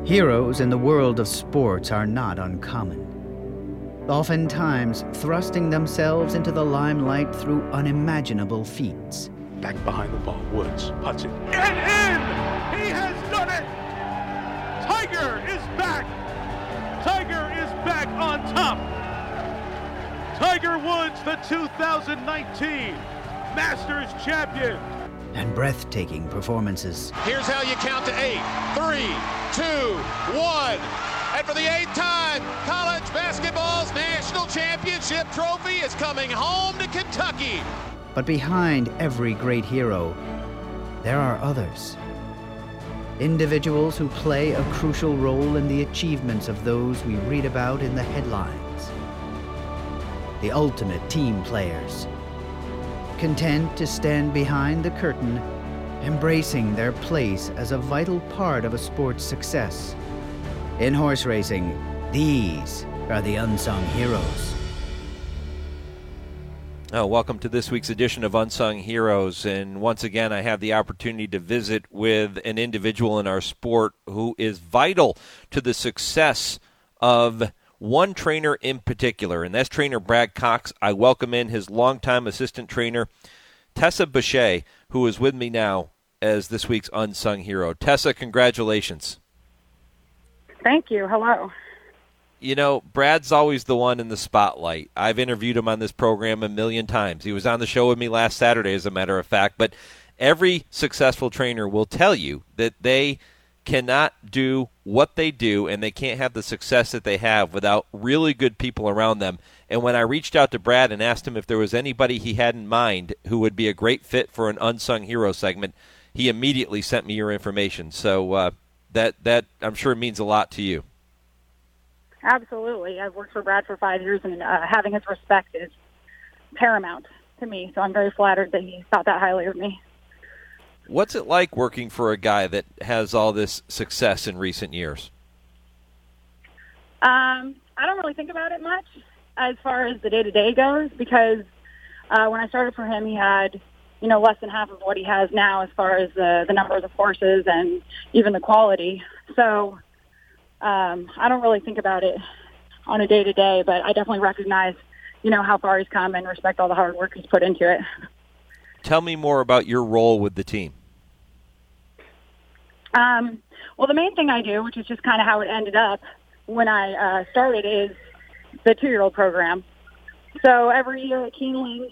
Heroes in the world of sports are not uncommon, oftentimes thrusting themselves into the limelight through unimaginable feats. Back behind the ball, Woods puts it. And in! He has done it! Tiger is back! Tiger is back on top! Tiger Woods, the 2019 Masters champion! And breathtaking performances. Here's how you count to 8. 3, 2, 1. And for the 8th time, college basketball's national championship trophy is coming home to Kentucky. But behind every great hero, there are others. Individuals who play a crucial role in the achievements of those we read about in the headlines. The ultimate team players. Content to stand behind the curtain, embracing their place as a vital part of a sport's success. In horse racing, these are the unsung heroes. Welcome to this week's edition of Unsung Heroes, and once again I have the opportunity to visit with an individual in our sport who is vital to the success of one trainer in particular, and that's trainer Brad Cox. I welcome in his longtime assistant trainer, Tessa Boucher, who is with me now as this week's Unsung Hero. Tessa, congratulations. Thank you. Hello. You know, Brad's always the one in the spotlight. I've interviewed him on this program a million times. He was on the show with me last Saturday, as a matter of fact, but every successful trainer will tell you that they cannot do what they do, and they can't have the success that they have without really good people around them. And when I reached out to Brad and asked him if there was anybody he had in mind who would be a great fit for an Unsung Hero segment, he immediately sent me your information. So that I'm sure means a lot to you. Absolutely. I've worked for Brad for 5 years, and having his respect is paramount to me. So I'm very flattered that he thought that highly of me. What's it like working for a guy that has all this success in recent years? I don't really think about it much as far as the day-to-day goes, because when I started for him, he had, less than half of what he has now as far as the numbers of horses and even the quality. So I don't really think about it on a day-to-day, but I definitely recognize, how far he's come and respect all the hard work he's put into it. Tell me more about your role with the team. Well, the main thing I do, which is just kind of how it ended up when I started, is the 2-year-old program. So every year at Keeneland,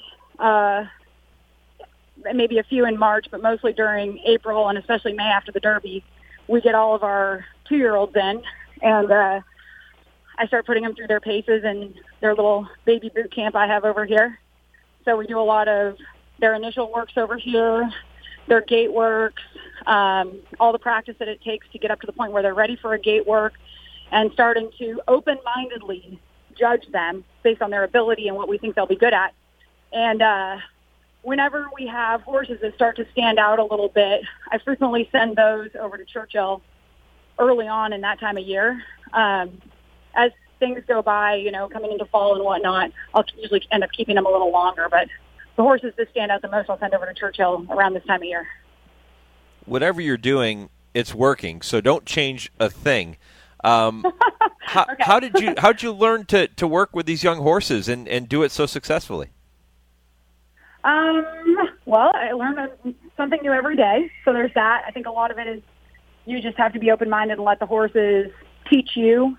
maybe a few in March, but mostly during April and especially May after the Derby, we get all of our 2-year-olds in, and I start putting them through their paces and their little baby boot camp I have over here. So we do a lot of their initial works over here, their gate works, all the practice that it takes to get up to the point where they're ready for a gate work, and starting to open-mindedly judge them based on their ability and what we think they'll be good at. And whenever we have horses that start to stand out a little bit, I frequently send those over to Churchill early on in that time of year. As things go by, coming into fall and whatnot, I'll usually end up keeping them a little longer, but the horses that stand out the most, I'll send over to Churchill around this time of year. Whatever you're doing, it's working, so don't change a thing. Okay. How did you learn to work with these young horses and do it so successfully? Well, I learn something new every day, so there's that. I think a lot of it is you just have to be open-minded and let the horses teach you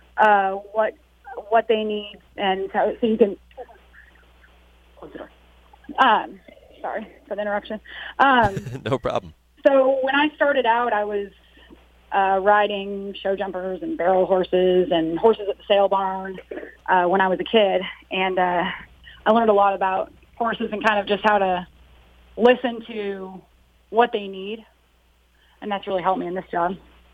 what they need, and so you can close the door. Sorry for the interruption. No problem. So when I started out, I was riding show jumpers and barrel horses and horses at the sale barn when I was a kid. And I learned a lot about horses and kind of just how to listen to what they need. And that's really helped me in this job.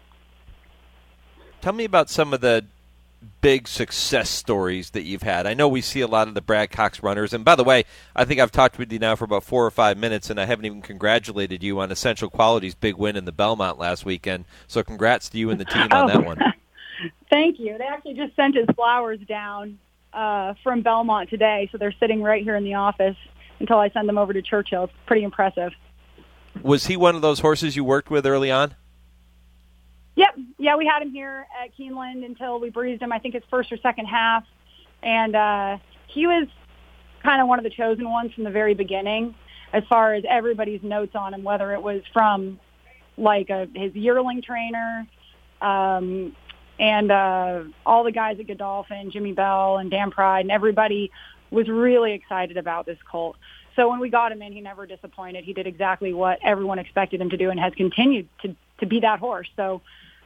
Tell me about some of the big success stories that you've had. I know we see a lot of the Brad Cox runners. And by the way, I think I've talked with you now for about 4 or 5 minutes, and I haven't even congratulated you on Essential Quality's big win in the Belmont last weekend. So congrats to you and the team on that one. Thank you. They actually just sent his flowers down from Belmont today, so they're sitting right here in the office until I send them over to Churchill. It's pretty impressive. Was he one of those horses you worked with early on? Yep. Yeah, we had him here at Keeneland until we breezed him, I think, his first or second half. And he was kind of one of the chosen ones from the very beginning as far as everybody's notes on him, whether it was from, like, his yearling trainer and all the guys at Godolphin, Jimmy Bell and Dan Pride, and everybody was really excited about this colt. So when we got him in, he never disappointed. He did exactly what everyone expected him to do and has continued to be that horse. So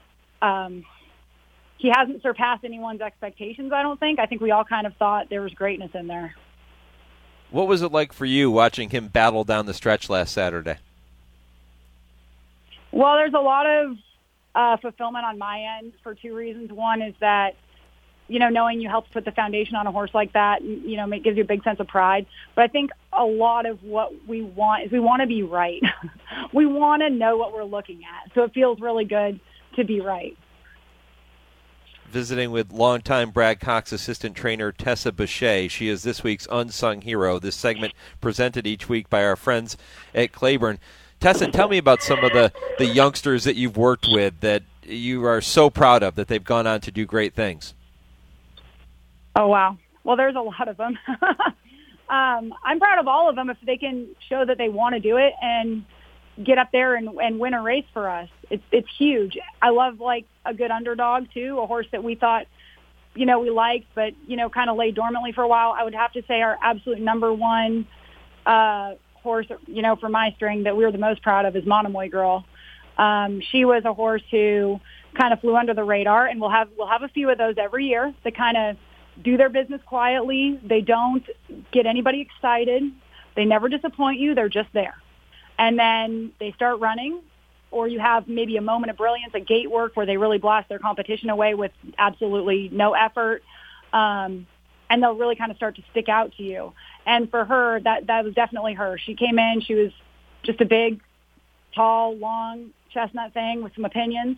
he hasn't surpassed anyone's expectations, I don't think. I think we all kind of thought there was greatness in there. What was it like for you watching him battle down the stretch last Saturday? Well, there's a lot of fulfillment on my end for two reasons. One is that, knowing you helped put the foundation on a horse like that, it gives you a big sense of pride. But I think a lot of what we want is we want to be right. We want to know what we're looking at. So it feels really good to be right. Visiting with longtime Brad Cox assistant trainer Tessa Boucher. She is this week's Unsung Hero. This segment presented each week by our friends at Claiborne. Tessa, tell me about some of the youngsters that you've worked with that you are so proud of, that they've gone on to do great things. Oh, wow. Well, there's a lot of them. I'm proud of all of them if they can show that they want to do it and get up there and win a race for us. It's huge. I love, like, a good underdog, too, a horse that we thought, we liked, but, kind of lay dormantly for a while. I would have to say our absolute number one horse, for my string that we were the most proud of is Monomoy Girl. She was a horse who kind of flew under the radar, and we'll have a few of those every year that kind of do their business quietly. They don't get anybody excited. They never disappoint you. They're just there. And then they start running, or you have maybe a moment of brilliance at gate work where they really blast their competition away with absolutely no effort. And they'll really kind of start to stick out to you. And for her, that was definitely her. She came in, she was just a big, tall, long chestnut thing with some opinions.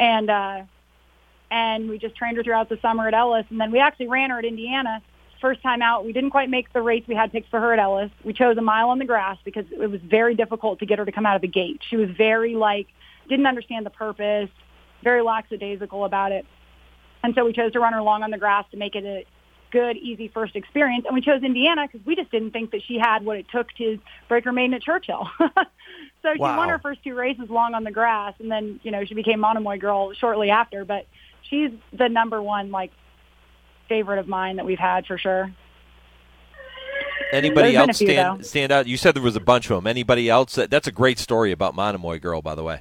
And we just trained her throughout the summer at Ellis. And then we actually ran her at Indiana. First time out, we didn't quite make the race we had picked for her at Ellis. We chose a mile on the grass because it was very difficult to get her to come out of the gate. She was very, didn't understand the purpose, very lackadaisical about it. And so we chose to run her long on the grass to make it a good, easy first experience. And we chose Indiana because we just didn't think that she had what it took to break her maiden at Churchill. So she won her first two races long on the grass, and then, she became Monomoy Girl shortly after. But she's the number one, favorite of mine that we've had for sure. Anybody else stand out? You said there was a bunch of them. Anybody else? That's a great story about Monomoy Girl, by the way.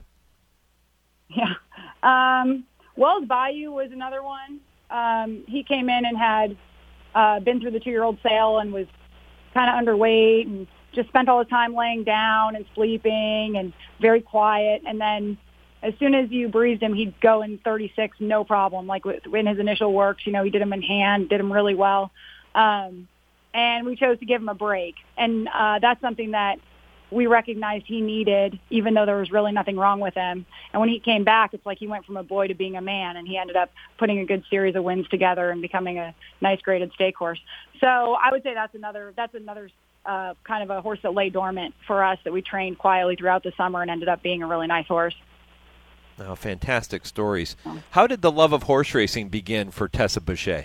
Yeah. Wells Bayou was another one. He came in and had been through the 2-year-old sale and was kind of underweight and just spent all his time laying down and sleeping and very quiet. And then as soon as you breezed him, he'd go in 36, no problem. Like in his initial works, he did him in hand, did him really well. And we chose to give him a break. And that's something that we recognized he needed, even though there was really nothing wrong with him. And when he came back, it's like he went from a boy to being a man, and he ended up putting a good series of wins together and becoming a nice graded stake horse. So I would say that's another kind of a horse that lay dormant for us that we trained quietly throughout the summer and ended up being a really nice horse. Oh, fantastic stories. How did the love of horse racing begin for Tessa Boucher?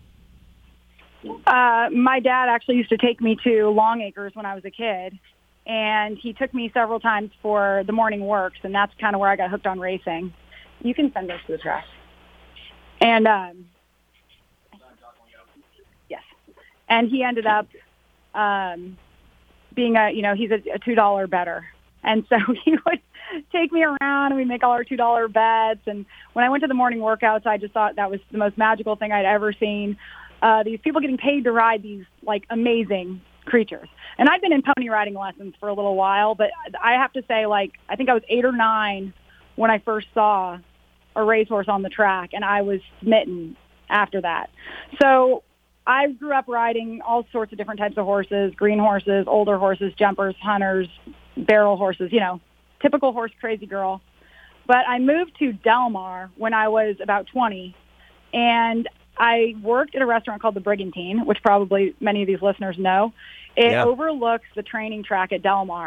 My dad actually used to take me to Longacres when I was a kid, and he took me several times for the morning works, and that's kind of where I got hooked on racing. You can send those to the track. And yes, and he ended up being he's a $2 bettor, and so he would take me around and we'd make all our $2 bets. And when I went to the morning workouts, I just thought that was the most magical thing I'd ever seen. These people getting paid to ride these amazing creatures. And I've been in pony riding lessons for a little while, but I have to say, I think I was 8 or 9 when I first saw a racehorse on the track, and I was smitten after that. So I grew up riding all sorts of different types of horses, green horses, older horses, jumpers, hunters, barrel horses, typical horse crazy girl. But I moved to Del Mar when I was about 20, and I worked at a restaurant called the Brigantine, which probably many of these listeners know. It overlooks the training track at Del Mar.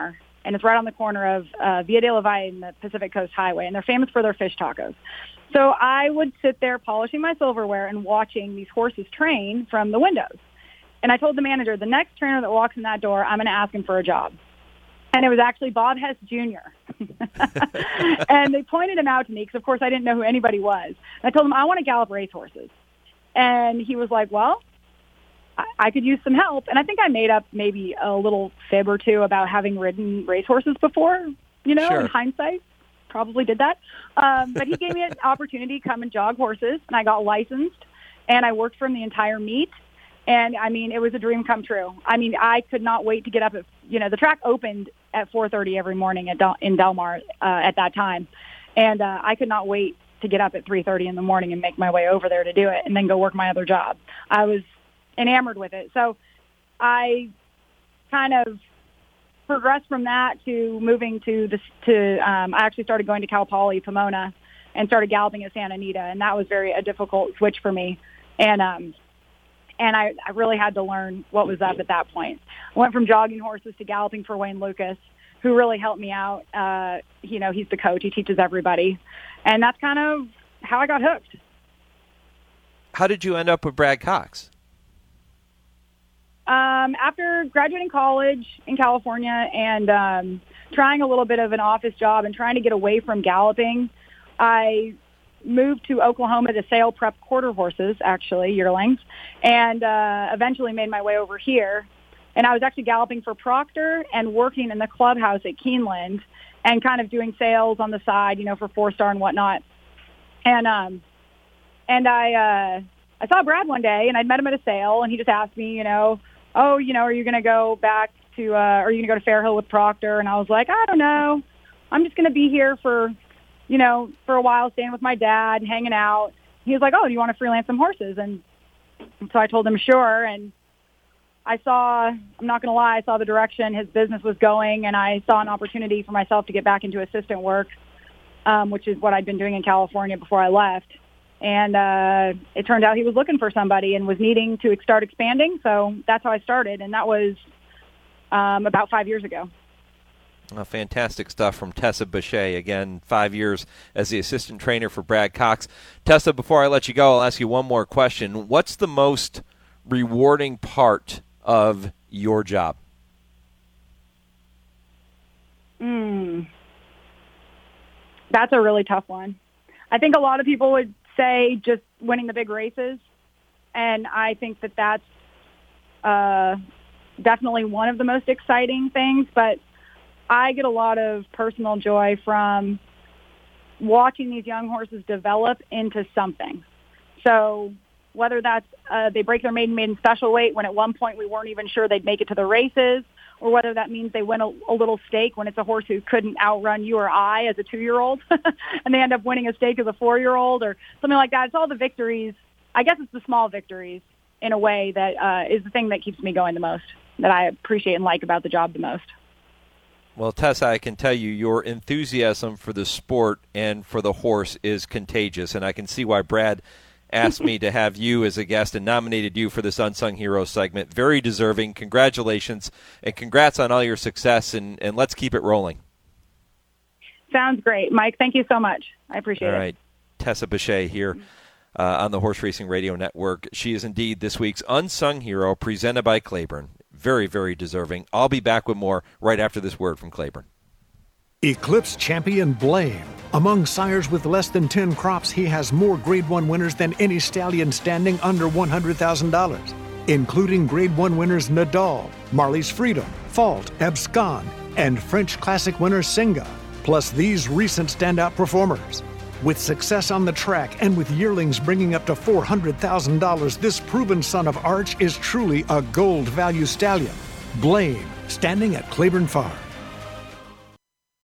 and it's right on the corner of Via de la Valle and the Pacific Coast Highway, and they're famous for their fish tacos. So I would sit there polishing my silverware and watching these horses train from the windows. And I told the manager, the next trainer that walks in that door, I'm going to ask him for a job. And it was actually Bob Hess Jr. And they pointed him out to me because, of course, I didn't know who anybody was. And I told him, I want to gallop racehorses. And he was like, well, I could use some help. And I think I made up maybe a little fib or two about having ridden racehorses before, you know, in hindsight. Probably did that. But he gave me an opportunity to come and jog horses, and I got licensed, and I worked for him the entire meet. And, I mean, it was a dream come true. I mean, I could not wait to get up. The track opened at 4:30 every morning in Del Mar at that time. And I could not wait to get up at 3:30 in the morning and make my way over there to do it and then go work my other job. I was enamored with it. So I kind of progressed from that to moving I actually started going to Cal Poly Pomona and started galloping at Santa Anita, and that was a difficult switch for me. And I really had to learn what was up at that point. I went from jogging horses to galloping for Wayne Lucas, who really helped me out. He's the coach. He teaches everybody. And that's kind of how I got hooked. How did you end up with Brad Cox? After graduating college in California and trying a little bit of an office job and trying to get away from galloping, I moved to Oklahoma to sail prep quarter horses, actually, yearlings, and eventually made my way over here. And I was actually galloping for Proctor and working in the clubhouse at Keeneland and kind of doing sales on the side, for 4-star and whatnot. And I saw Brad one day, and I'd met him at a sale, and he just asked me, are you going to go back to, are you going to go to Fairhill with Proctor? And I was like, I don't know. I'm just going to be here for a while, staying with my dad, hanging out. He was like, oh, do you want to freelance some horses? And so I told him, sure. And I'm not going to lie, I saw the direction his business was going, and I saw an opportunity for myself to get back into assistant work, which is what I'd been doing in California before I left. And it turned out he was looking for somebody and was needing to start expanding. So that's how I started, and that was about 5 years ago. Fantastic stuff from Tessa Boucher. Again, 5 years as the assistant trainer for Brad Cox. Tessa, before I let you go, I'll ask you one more question. What's the most rewarding part of your job? That's a really tough one. I think a lot of people would say just winning the big races, and I think that that's definitely one of the most exciting things, but I get a lot of personal joy from watching these young horses develop into something. So whether that's they break their maiden special weight when at one point we weren't even sure they'd make it to the races, or whether that means they win a little stake when it's a horse who couldn't outrun you or I as a 2-year-old, and they end up winning a stake as a 4-year-old or something like that. It's all the victories. I guess it's the small victories in a way that is the thing that keeps me going the most, that I appreciate and like about the job the most. Well, Tessa, I can tell you your enthusiasm for the sport and for the horse is contagious, and I can see why Brad asked me to have you as a guest and nominated you for this Unsung Hero segment. Very deserving. Congratulations, and congrats on all your success, and let's keep it rolling. Sounds great. Mike, thank you so much. I appreciate it. All right. Tessa Boucher here on the Horse Racing Radio Network. She is indeed this week's Unsung Hero, presented by Claiborne. Very, very deserving. I'll be back with more right after this word from Claiborne. Eclipse champion Blame. Among sires with less than 10 crops, he has more Grade 1 winners than any stallion standing under $100,000, including Grade 1 winners Nadal, Marley's Freedom, Fault, Abscond, and French Classic winner Singa, plus these recent standout performers. With success on the track and with yearlings bringing up to $400,000, this proven son of Arch is truly a gold value stallion. Blame, standing at Claiborne Farm.